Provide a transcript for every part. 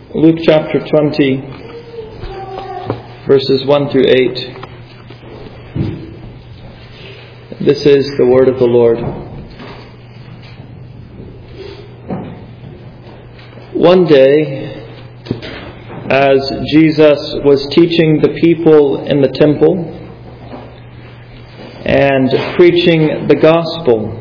Luke chapter 20, verses 1 through 8. This is the word of the Lord. One day, as Jesus was teaching the people in the temple and preaching the gospel,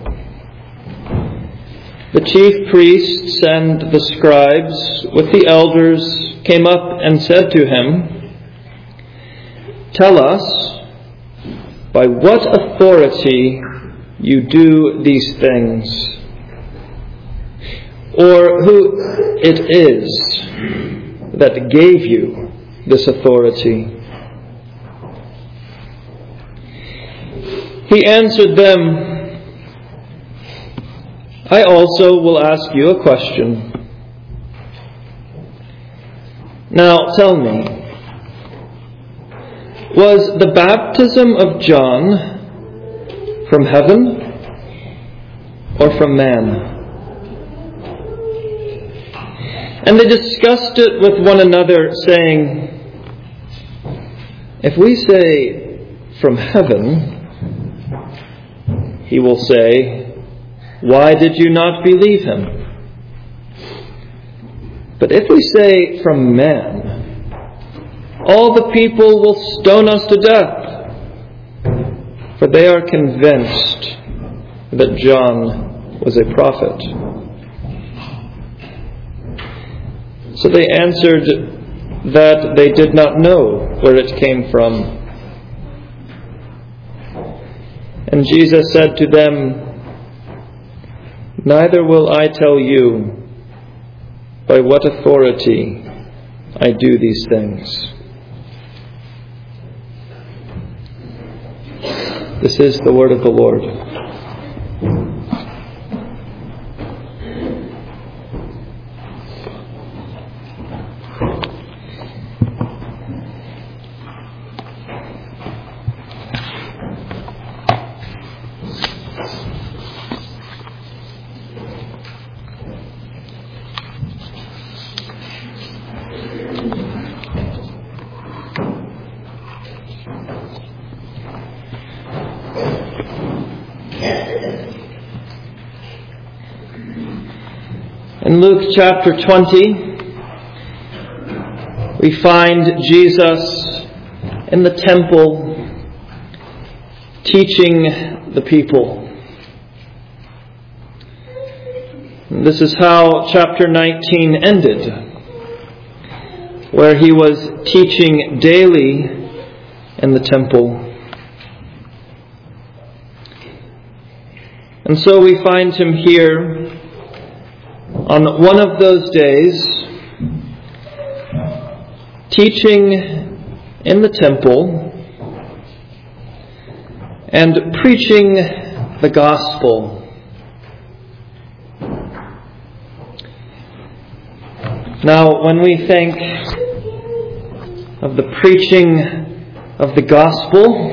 the chief priests and the scribes with the elders came up and said to him, "Tell us, by what authority you do these things, or who it is that gave you this authority?" He answered them, "I also will ask you a question. Now tell me, was the baptism of John from heaven or from man?" And they discussed it with one another, saying, "If we say from heaven, he will say, 'Why did you not believe him?' But if we say from man, all the people will stone us to death, for they are convinced that John was a prophet." So they answered that they did not know where it came from. And Jesus said to them, "Neither will I tell you by what authority I do these things." This is the word of the Lord. In Luke chapter 20, we find Jesus in the temple teaching the people. And this is how chapter 19 ended, where he was teaching daily in the temple. And so we find him here on one of those days, teaching in the temple and preaching the gospel. Now, when we think of the preaching of the gospel,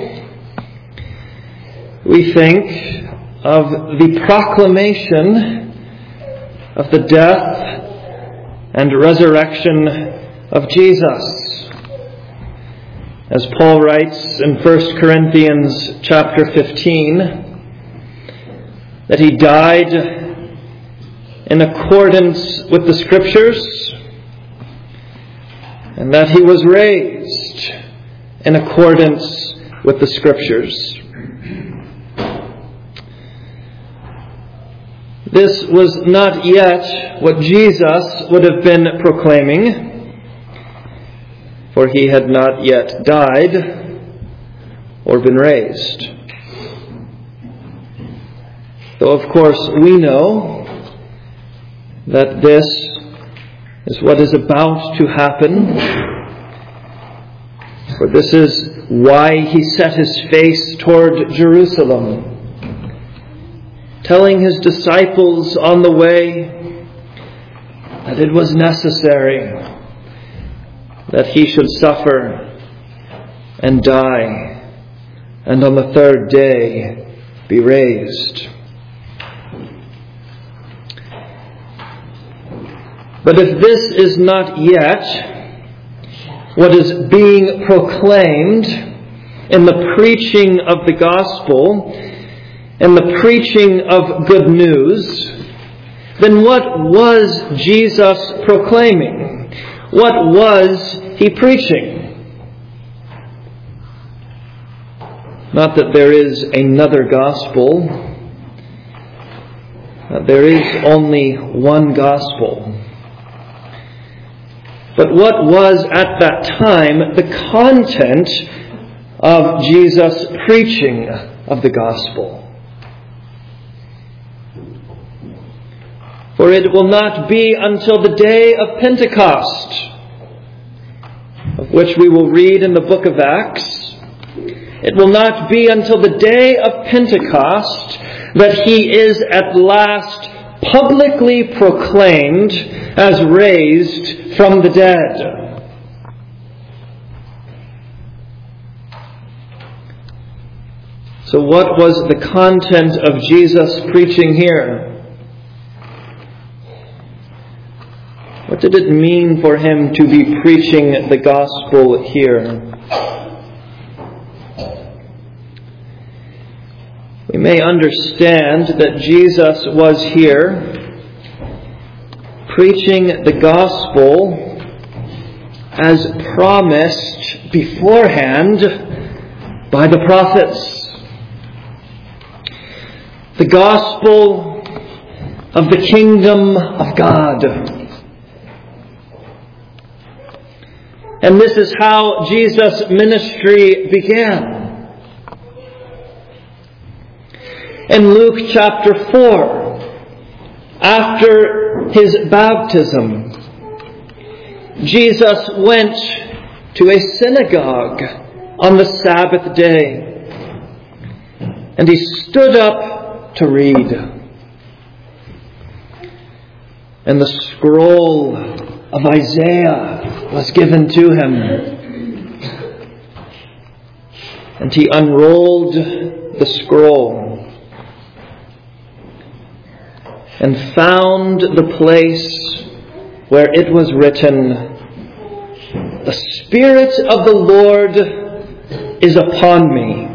we think of the proclamation of the death and resurrection of Jesus. As Paul writes in 1 Corinthians chapter 15, that he died in accordance with the Scriptures, and that he was raised in accordance with the Scriptures. This was not yet what Jesus would have been proclaiming, for he had not yet died or been raised. Though, of course, we know that this is what is about to happen, for this is why he set his face toward Jerusalem, telling his disciples on the way that it was necessary that he should suffer and die, and on the third day be raised. But if this is not yet what is being proclaimed in the preaching of the gospel and the preaching of good news, then what was Jesus proclaiming? What was he preaching? Not that there is another gospel. There is only one gospel. But what was at that time the content of Jesus' preaching of the gospel? For it will not be until the day of Pentecost, of which we will read in the book of Acts. It will not be until the day of Pentecost that he is at last publicly proclaimed as raised from the dead. So what was the content of Jesus' preaching here? What did it mean for him to be preaching the gospel here? We may understand that Jesus was here preaching the gospel as promised beforehand by the prophets. The gospel of the kingdom of God. And this is how Jesus' ministry began. In Luke chapter 4, after his baptism, Jesus went to a synagogue on the Sabbath day, and he stood up to read. And the scroll of Isaiah was given to him, and he unrolled the scroll and found the place where it was written, "The Spirit of the Lord is upon me,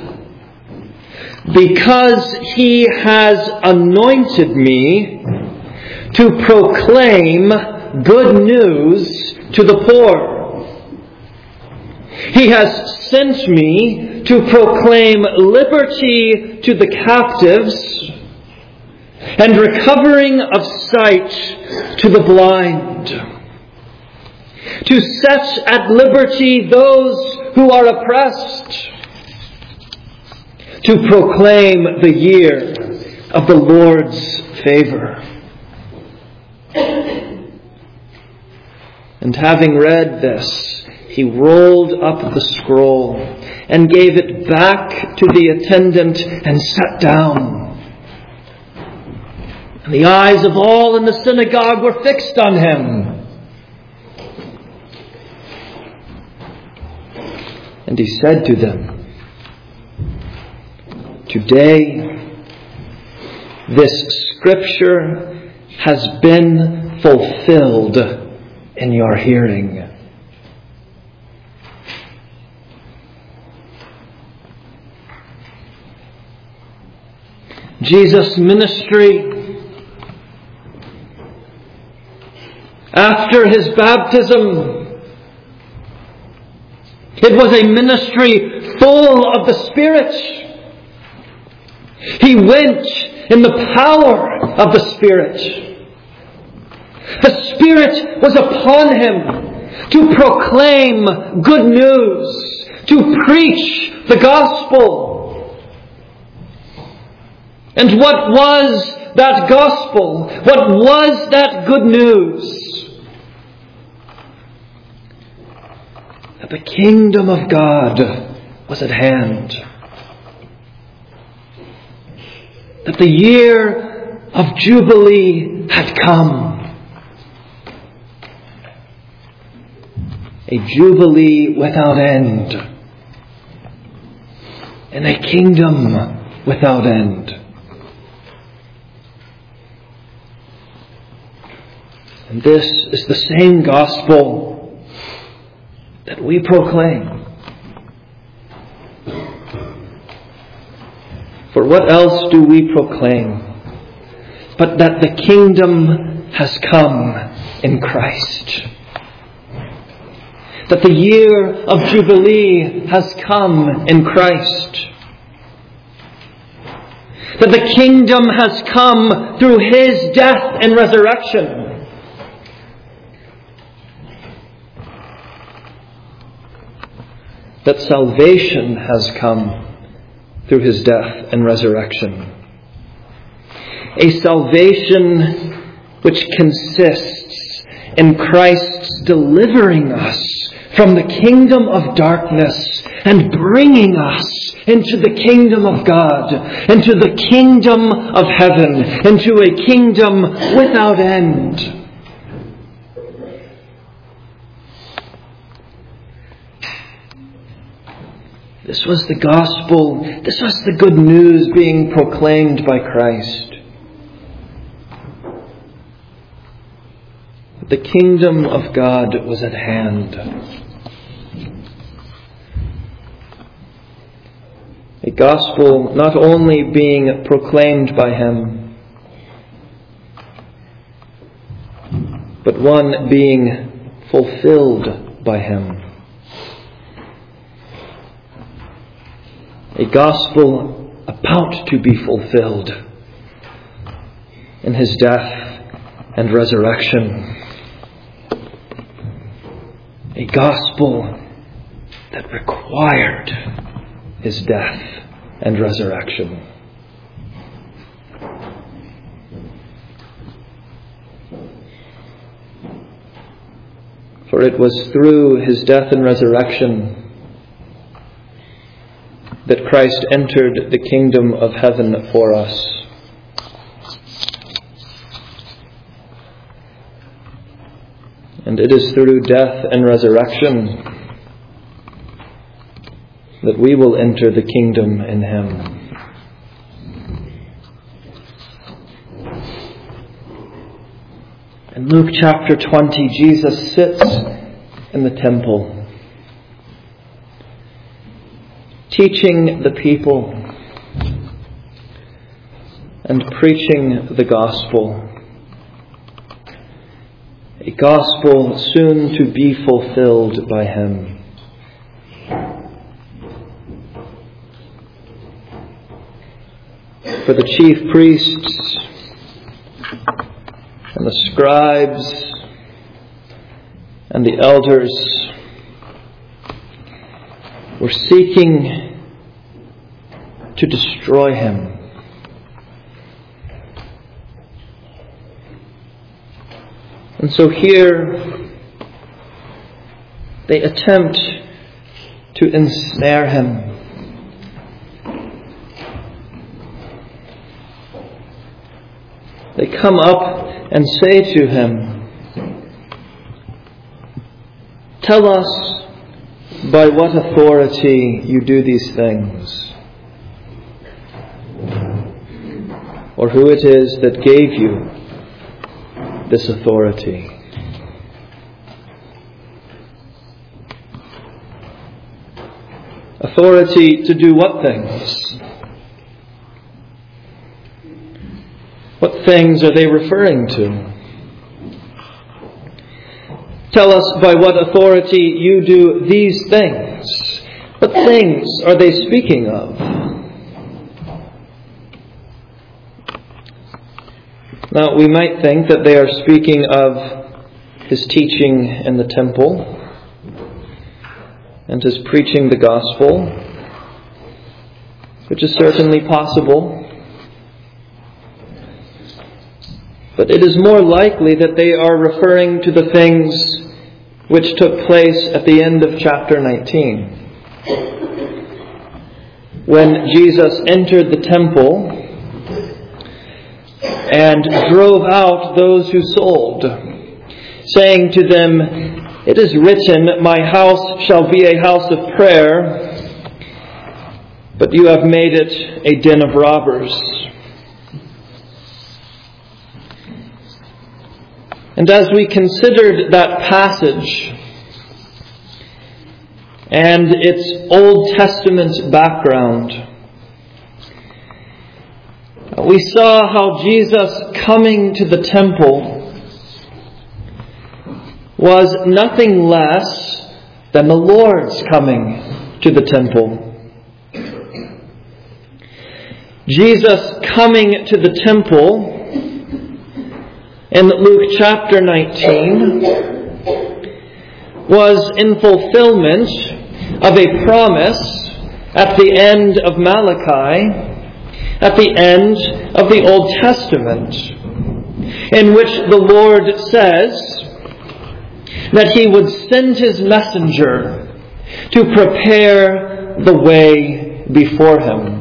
because He has anointed me to proclaim good news to the poor. He has sent me to proclaim liberty to the captives and recovering of sight to the blind, to set at liberty those who are oppressed, to proclaim the year of the Lord's favor." And having read this, he rolled up the scroll and gave it back to the attendant and sat down. And the eyes of all in the synagogue were fixed on him. And he said to them, "Today, this scripture has been fulfilled in your hearing." Jesus' ministry after his baptism, it was a ministry full of the Spirit. He went in the power of the Spirit. The Spirit was upon him to proclaim good news, to preach the gospel. And what was that gospel? What was that good news? That the kingdom of God was at hand. That the year of Jubilee had come. A Jubilee without end. And a kingdom without end. And this is the same gospel that we proclaim. For what else do we proclaim but that the kingdom has come in Christ? That the year of Jubilee has come in Christ. That the kingdom has come through His death and resurrection. That salvation has come through His death and resurrection. A salvation which consists in Christ's delivering us from the kingdom of darkness and bringing us into the kingdom of God, into the kingdom of heaven, into a kingdom without end. This was the gospel, this was the good news being proclaimed by Christ. The kingdom of God was at hand. A gospel not only being proclaimed by Him, but one being fulfilled by Him. A gospel about to be fulfilled in His death and resurrection. A gospel that required His death and resurrection. For it was through His death and resurrection that Christ entered the kingdom of heaven for us. And it is through death and resurrection that we will enter the kingdom in Him. In Luke chapter 20, Jesus sits in the temple, teaching the people and preaching the gospel. A gospel soon to be fulfilled by Him. For the chief priests and the scribes and the elders were seeking to destroy Him. And so here they attempt to ensnare Him. They come up and say to Him, "Tell us by what authority you do these things, or who it is that gave you this authority." Authority to do what things? What things are they referring to? Tell us by what authority you do these things. What things are they speaking of? Now, we might think that they are speaking of His teaching in the temple and His preaching the gospel, which is certainly possible. But it is more likely that they are referring to the things which took place at the end of chapter 19. When Jesus entered the temple and drove out those who sold, saying to them, "It is written, my house shall be a house of prayer, but you have made it a den of robbers." And as we considered that passage and its Old Testament background, we saw how Jesus coming to the temple was nothing less than the Lord's coming to the temple. Jesus coming to the temple in Luke chapter 19 was in fulfillment of a promise at the end of Malachi, at the end of the Old Testament, in which the Lord says that He would send His messenger to prepare the way before Him.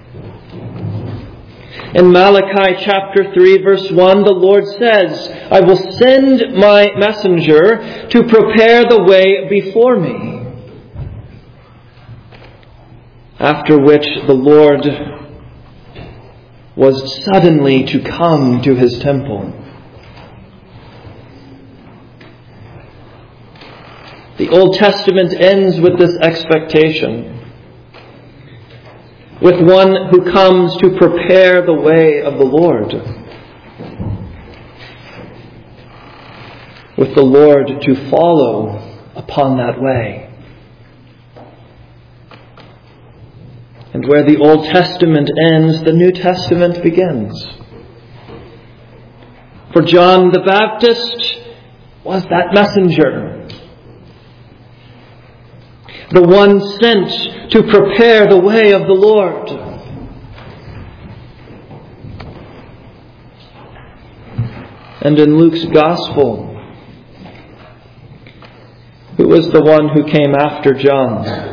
In Malachi chapter 3 verse 1, the Lord says, "I will send my messenger to prepare the way before me." After which the Lord was suddenly to come to His temple. The Old Testament ends with this expectation, with one who comes to prepare the way of the Lord, with the Lord to follow upon that way. And where the Old Testament ends, the New Testament begins. For John the Baptist was that messenger, the one sent to prepare the way of the Lord. And in Luke's Gospel, who was the one who came after John?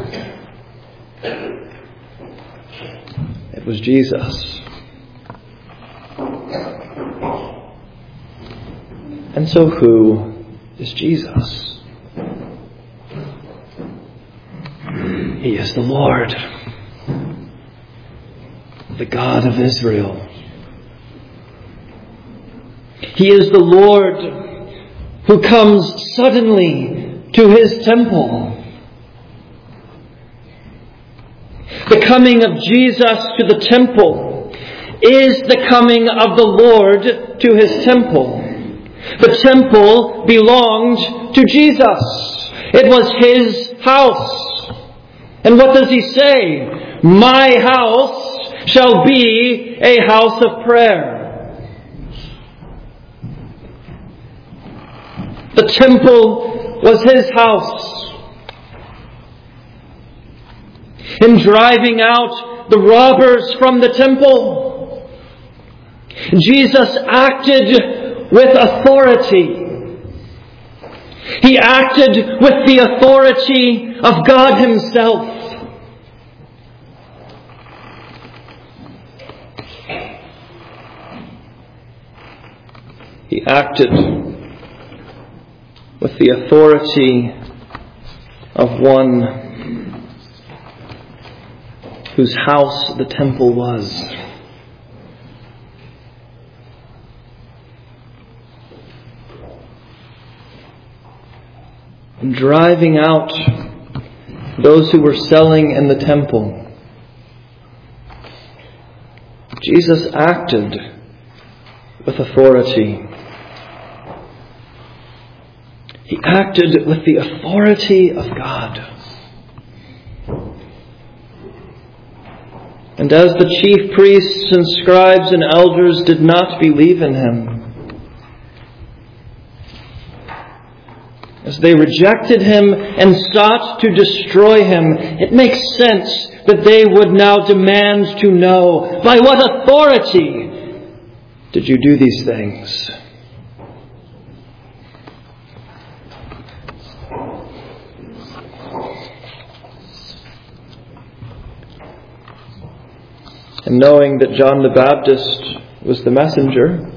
It was Jesus. And so who is Jesus? He is the Lord, the God of Israel. He is the Lord who comes suddenly to His temple. The coming of Jesus to the temple is the coming of the Lord to His temple. The temple belonged to Jesus. It was His house. And what does He say? My house shall be a house of prayer. The temple was His house. In driving out the robbers from the temple, Jesus acted with authority. He acted with the authority of God Himself. He acted with the authority of one whose house the temple was. And driving out those who were selling in the temple, Jesus acted with authority. He acted with the authority of God. And as the chief priests and scribes and elders did not believe in Him, as they rejected Him and sought to destroy Him, it makes sense that they would now demand to know, by what authority did you do these things? And knowing that John the Baptist was the messenger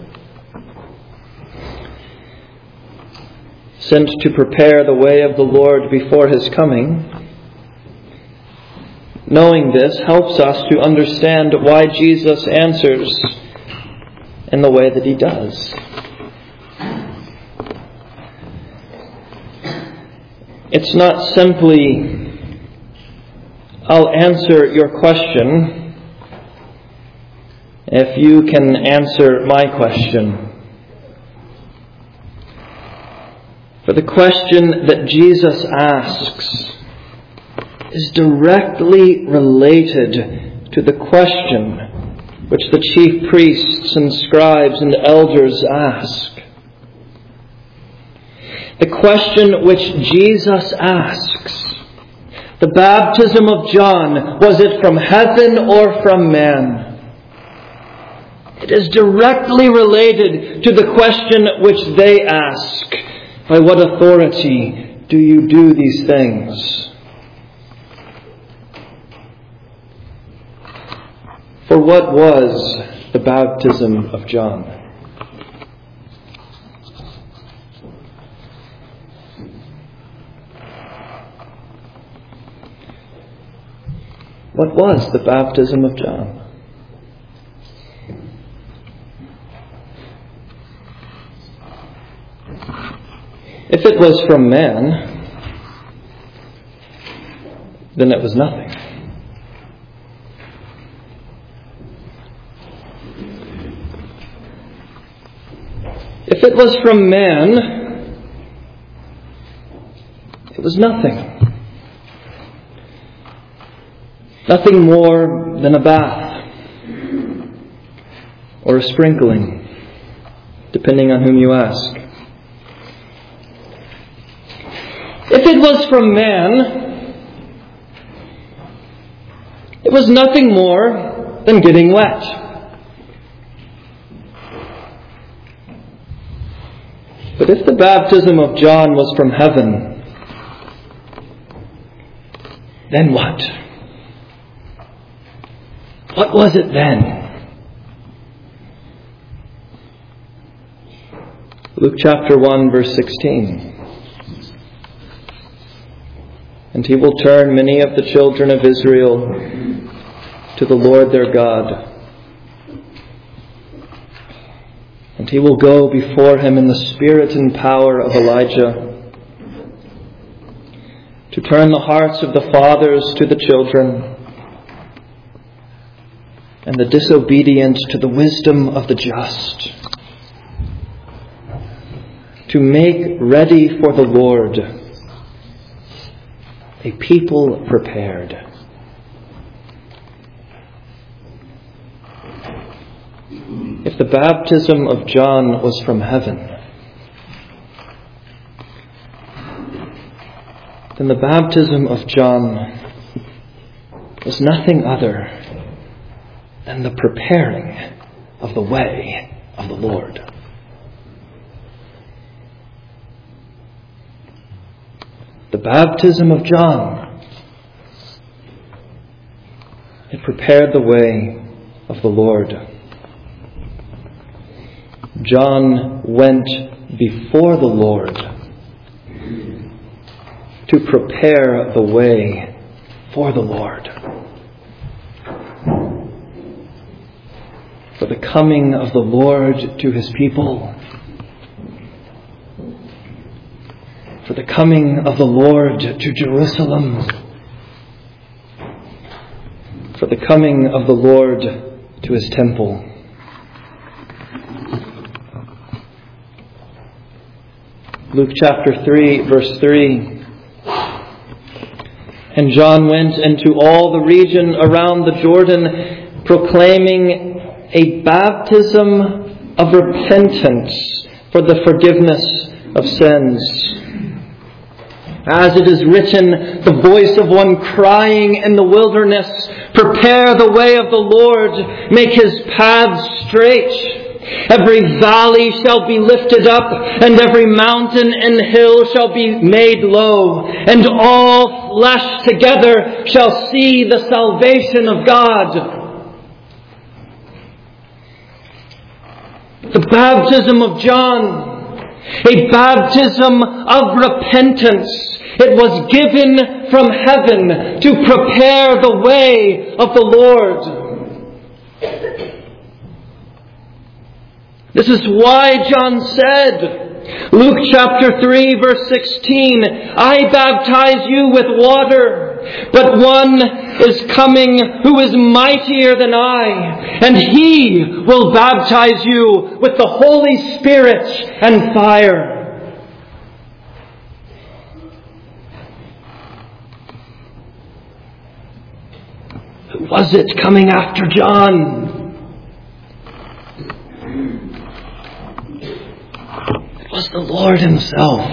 sent to prepare the way of the Lord before His coming, knowing this helps us to understand why Jesus answers in the way that He does. It's not simply, I'll answer your question if you can answer my question. For the question that Jesus asks is directly related to the question which the chief priests and scribes and elders ask. The question which Jesus asks, the baptism of John, was it from heaven or from man? It is directly related to the question which they ask, by what authority do you do these things? For what was the baptism of John? What was the baptism of John? If it was from man, then it was nothing. If it was from man, it was nothing. Nothing more than a bath or a sprinkling, depending on whom you ask. If it was from man, it was nothing more than getting wet. But if the baptism of John was from heaven, then what? What was it then? Luke chapter 1, verse 16. And he will turn many of the children of Israel to the Lord their God. And he will go before him in the spirit and power of Elijah, to turn the hearts of the fathers to the children, and the disobedient to the wisdom of the just, to make ready for the Lord a people prepared. If the baptism of John was from heaven, then the baptism of John was nothing other than the preparing of the way of the Lord. The baptism of John, it prepared the way of the Lord. John went before the Lord to prepare the way for the Lord, for the coming of the Lord to his people, for the coming of the Lord to Jerusalem, for the coming of the Lord to his temple. Luke chapter 3, verse 3. And John went into all the region around the Jordan, proclaiming a baptism of repentance for the forgiveness of sins. As it is written, the voice of one crying in the wilderness, prepare the way of the Lord, make his paths straight. Every valley shall be lifted up, and every mountain and hill shall be made low, and all flesh together shall see the salvation of God. The baptism of John, a baptism of repentance. It was given from heaven to prepare the way of the Lord. This is why John said, Luke chapter 3 verse 16, I baptize you with water, but one is coming who is mightier than I, and He will baptize you with the Holy Spirit and fire. Who was it coming after John? It was the Lord Himself.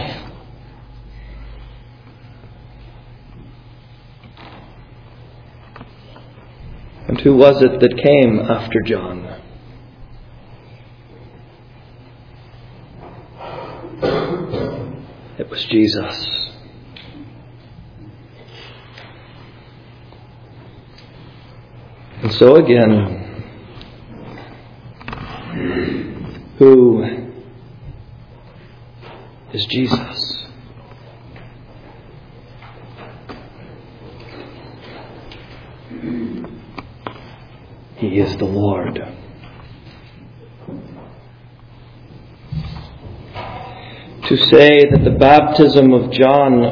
And who was it that came after John? It was Jesus. And so again, who is Jesus? He is the Lord. To say that the baptism of John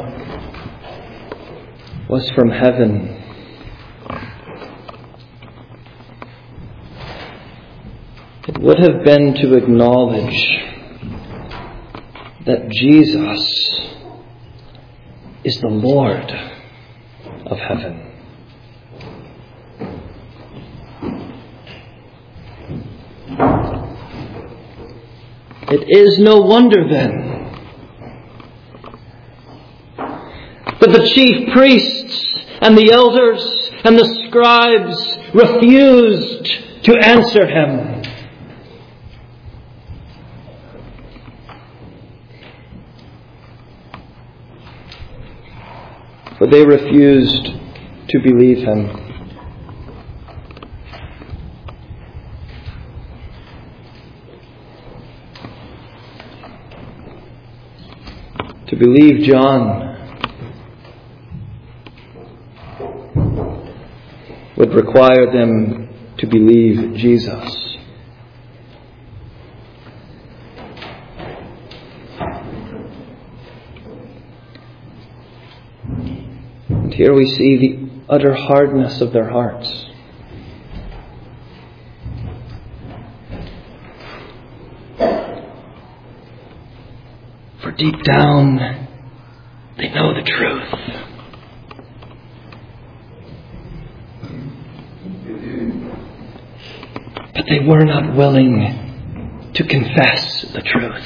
was from heaven, it would have been to acknowledge that Jesus is the Lord of heaven. It is no wonder then that the chief priests and the elders and the scribes refused to answer Him. For they refused to believe Him. To believe John would require them to believe Jesus. And here we see the utter hardness of their hearts. For deep down, they know the truth. But they were not willing to confess the truth.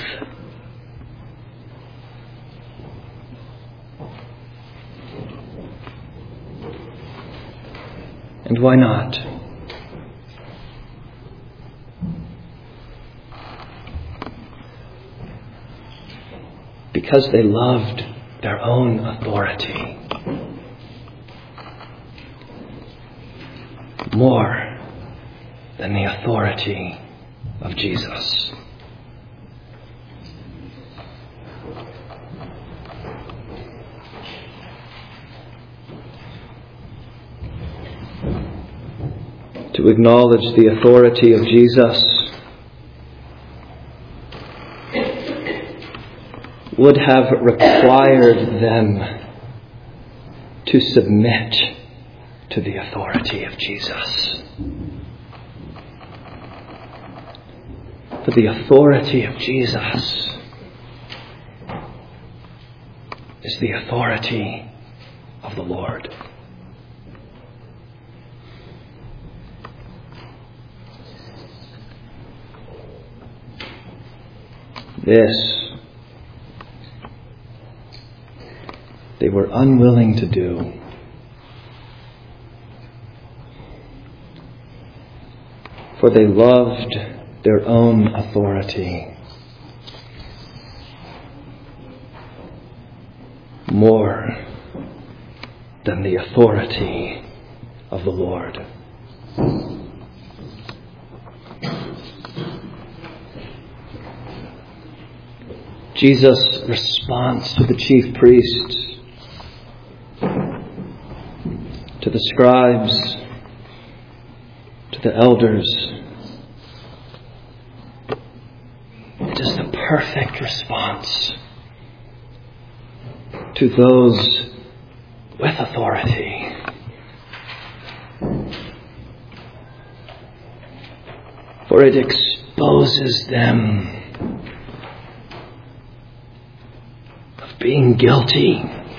And why not? Because they loved their own authority more than the authority of Jesus. To acknowledge the authority of Jesus would have required them to submit to the authority of Jesus. For the authority of Jesus is the authority of the Lord. This they were unwilling to do. For they loved their own authority more than the authority of the Lord. Jesus' response to the chief priests, to the scribes, to the elders, it is the perfect response to those with authority. For it exposes them of being guilty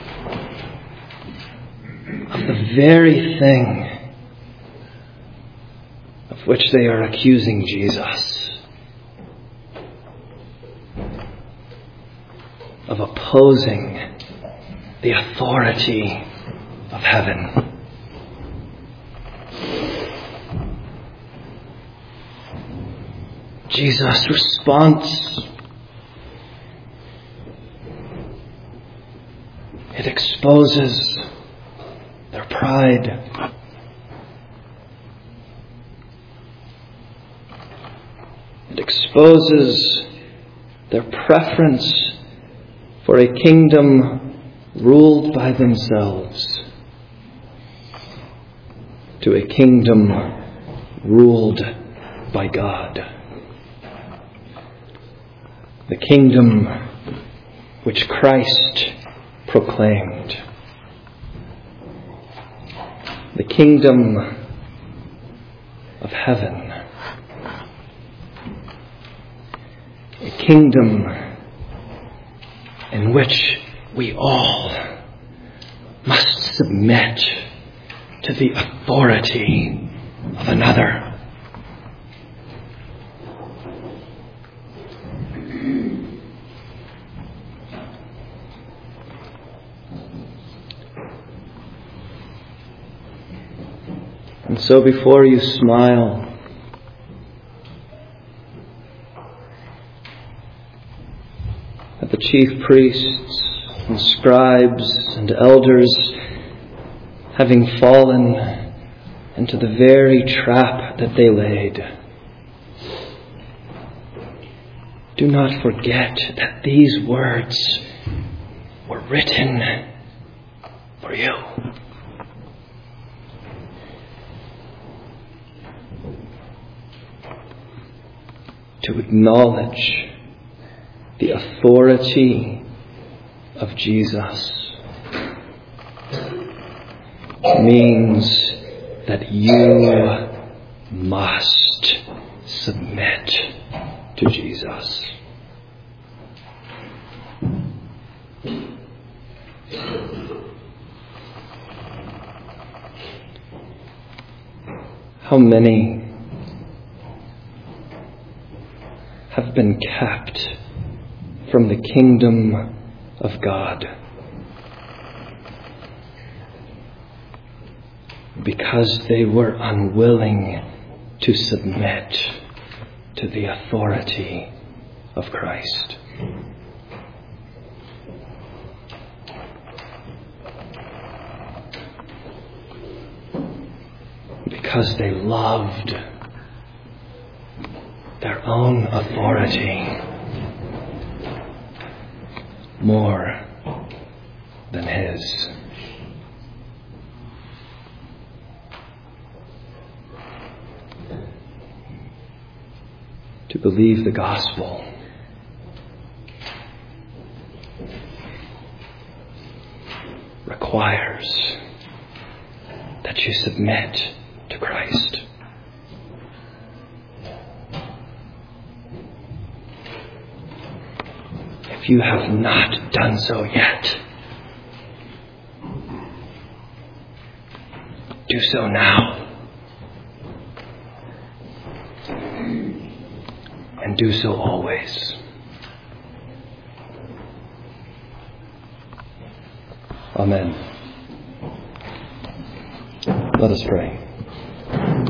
of the very thing of which they are accusing Jesus, of opposing the authority of heaven. Jesus' response, it exposes their pride. It exposes their preference for a kingdom ruled by themselves to a kingdom ruled by God. The kingdom which Christ proclaimed. The kingdom of heaven. A kingdom in which we all must submit to the authority of another. And so before you smile, at the chief priests and scribes and elders having fallen into the very trap that they laid, do not forget that these words were written for you. To acknowledge the authority of Jesus means that you must submit to Jesus. How many have been kept from the kingdom of God because they were unwilling to submit to the authority of Christ. Because they loved their own authority more than His. To believe the gospel requires that you submit to Christ. If you have not done so yet, do so now. And do so always. Amen. Let us pray.